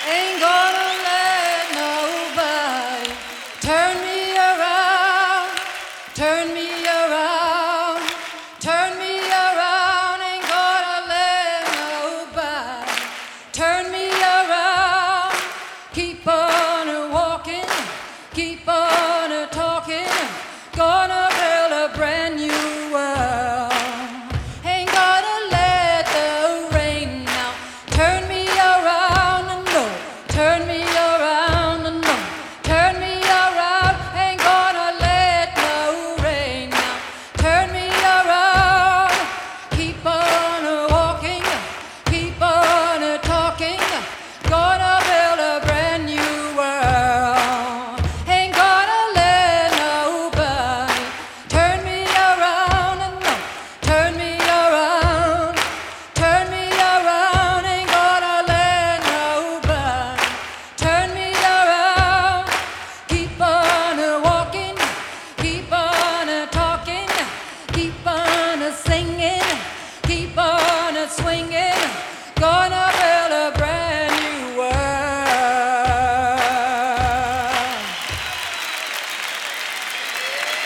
Ain't gonna let nobody turn me around, turn me around, turn me around. Ain't gonna let nobody turn me